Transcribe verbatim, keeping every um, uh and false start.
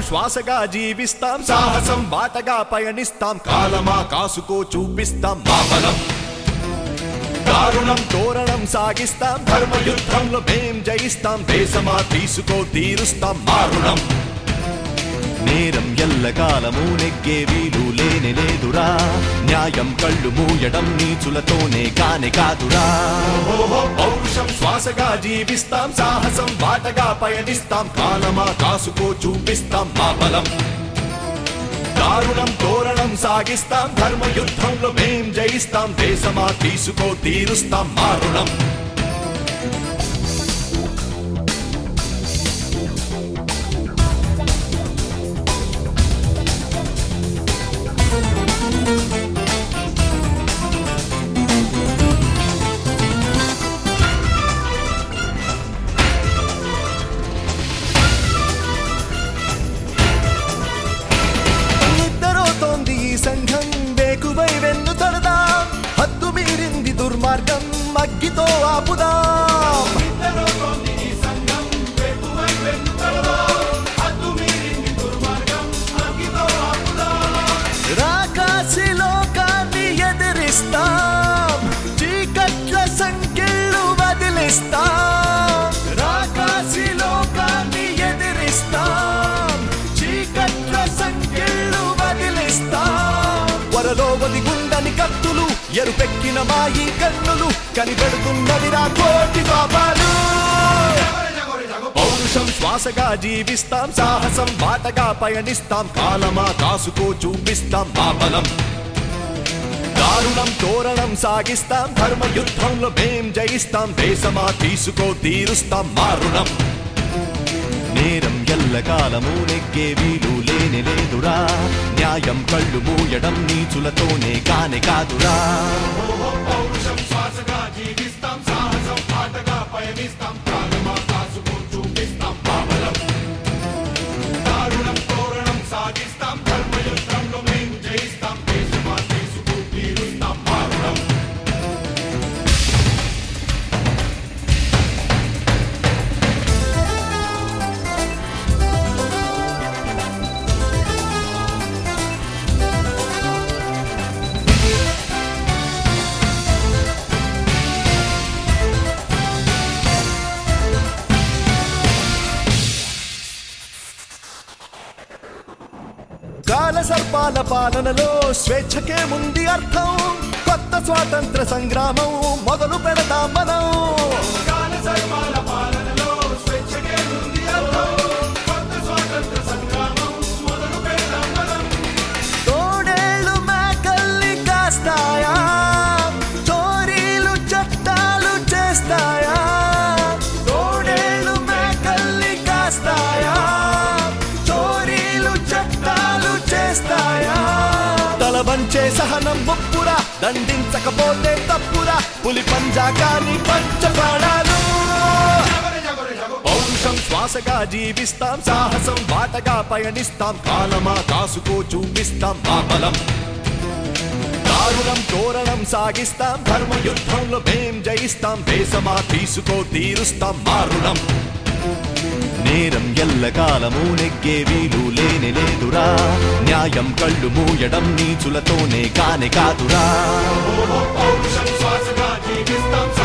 శ్వాసగా జీవిస్తాం సాహసం బాటగా పయనిస్తాం కాలమా కాసుకో చూపిస్తాం మా బలం దారుణం తోరణం సాగిస్తాం ధర్మ యుద్ధంలో మేం జయిస్తాం దేశమా తీసుకో తీరుస్తాం మారుణం నేరం ఎల్లకాలము నెగ్గే వీలు లేనే లేదురా న్యాయం కళ్ళు మూయడం నీచులతోనే కానే కాదురా పౌరుషం శ్వాసగా జీవిస్తాం సాహసం బాటగా పయనిస్తాం కాలమా కాసుకో చూపిస్తాం మా బలం దారుణం తోరణం సాగిస్తాం ధర్మ యుద్ధంలో మేం జయిస్తాం దేశమా తీసుకో తీరుస్తాం మారుణం సంఘం వేకువై వెన్ను తడదాం హద్దు మీరింది దుర్మార్గం మగ్గితో ఆపుదాం రాకాసి లోకాన్ని ఎదిరిస్తాం చీకట్ల సంఖ్యలు వదిలిస్తాం రాకాసి లోకాన్ని ఎదిరిస్తాం చీకట్ల సంఖ్యలు వదిలిస్తాం వరలో ఒదిగుండని కత్తులు ఎరుపెక్కిన మాయి కన్నులు కనిపెడుతున్నవిరా కోటి పాపాలు పౌరుషం శ్వాసగా జీవిస్తాం సాహసం బాటగా పయనిస్తాం కాలమా కాసుకో చూపిస్తాం మా బలం దారుణం తోరణం సాగిస్తాం ధర్మ యుద్ధంలో మేం జయిస్తాం దేశమా తీసుకో తీరుస్తాం మారుణం నేరం ఎల్లకాలము నెగ్గే వీలు లేనే లేదురా న్యాయం కళ్ళు మూయడం నీచులతోనే కానే కాదురా పౌరుషం శ్వాసగా జీవిస్తాం సాహసం బాటగా పయనిస్తాం కాలమా కాసుకో చూపిస్తాం మా బలం దారుణం తోరణం సాగిస్తాం ధర్మ యుద్ధంలో మేము జయిస్తాం దేశమా తీసుకో తీరుస్తాం మారుణం కాల సర్పాల పాలనలో స్వేచ్ఛకే ముందు అర్థం కొత్త స్వాతంత్ర సంగ్రామం మొదలు పెడతాం మనం కాల సర్పాల పాలనలో స్వేచ్ఛకే ముందు అర్థం కొత్త స్వాతంత్ర సంగ్రామం మొదలు పెడతాం మనం తోడేళ్ళు మేకల్ని కాస్తాయా చోరీలు చట్టాలు చేస్తాయా తోడేళ్ళు మేకల్ని కాస్తాయా తల వంచే సహనం ముప్పురా దండించకపోతే తప్పురా పులి పంజా కాని పంచపాడాలు పౌరుషం శ్వాసగా జీవిస్తాం సాహసం బాటగా పయనిస్తాం కాలమా కాసుకో చూపిస్తాం మా బలం దారుణం తోరణం సాగిస్తాం ధర్మ యుద్ధంలో మేం జయిస్తాం దేశమా తీసుకో తీరుస్తాం మారుణం నేరం ఎల్లకాలము నెగ్గే వీలు లేనే లేదురా న్యాయం కళ్ళు మూయడం నీచులతోనే కానే కాదురా పౌరుషం శ్వాసగా జీవిస్తాం